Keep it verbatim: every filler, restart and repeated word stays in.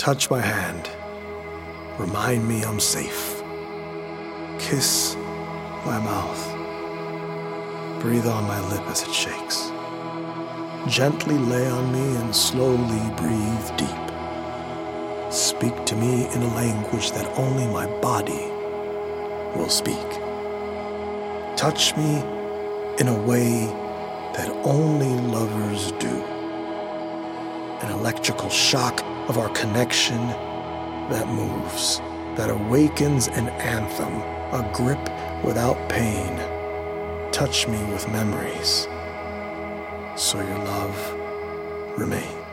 Touch my hand. Remind me I'm safe. Kiss my mouth. Breathe on my lip as it shakes. Gently lay on me and slowly breathe deep. Speak to me in a language that only my body will speak. Touch me in a way that only lovers do. An electrical shock of our connection that moves, that awakens an anthem, a grip without pain. Touch me with memories, so your love remains.